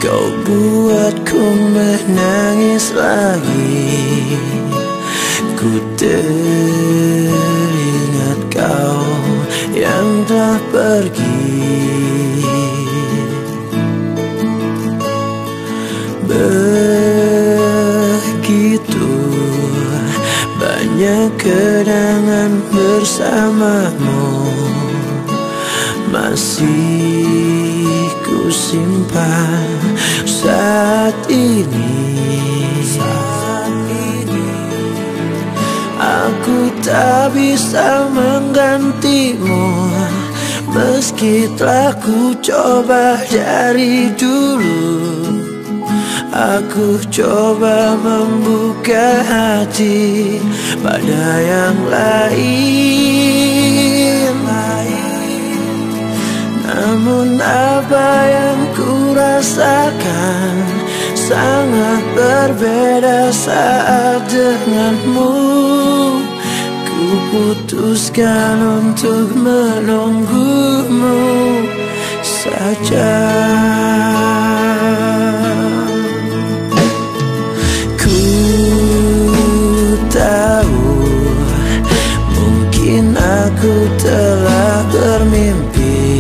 Kau buatku menangis lagi. Ku teringat kau yang telah pergi. Begitu banyak kenangan bersamamu, masih ku simpan saat ini. Aku tak bisa menggantimu, meski telah ku coba dari dulu. Aku coba membuka hati pada yang lain, namun apa yang ku rasakan sangat berbeda saat denganmu. Ku putuskan untuk menunggumu saja. Ku tahu mungkin aku telah bermimpi,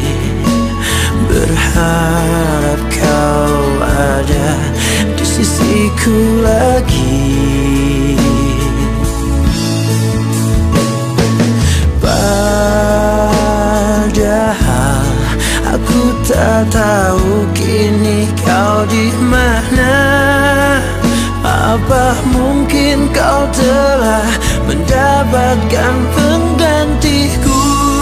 berharap kau ada di sisiku lagi. Padahal aku tak tahu kini kau di mana. Apa mungkin kau telah mendapatkan penggantiku?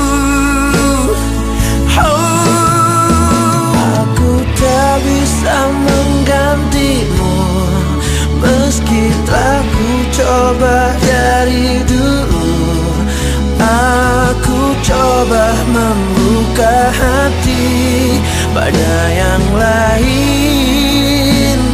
Aku tak bisa menggantimu, meski telah ku coba dari dulu. Aku coba membuka hati pada yang lain.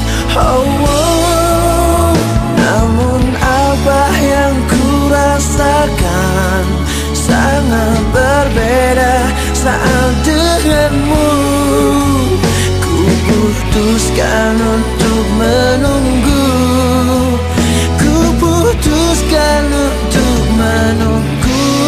Namun apa yang ku rasakan sangat berbeda saat denganmu. Ku putuskan untuk menunggu. Ku putuskan untuk menunggumu.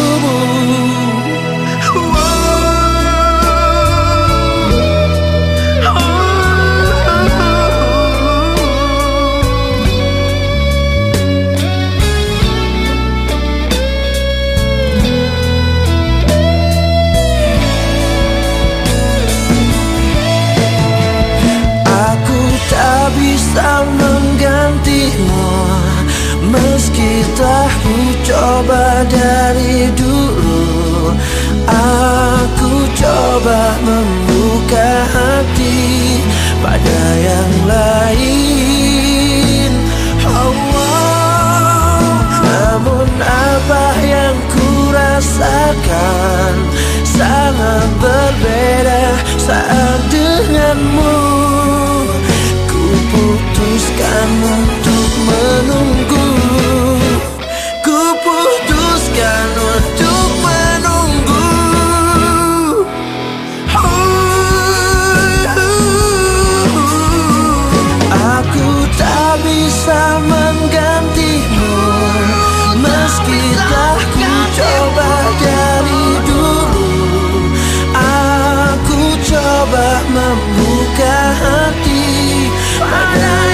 Bisa menggantimu, meski telah ku coba dari dulu. Aku coba membuka hati pada yang lain. Namun apa yang ku rasakan sangat berbeda saat denganmu. Putuskan untuk menunggu. Ku putuskan untuk menunggu. Aku tak bisa menggantimu, meski telah ku coba dari dulu. Aku coba membuka hati pada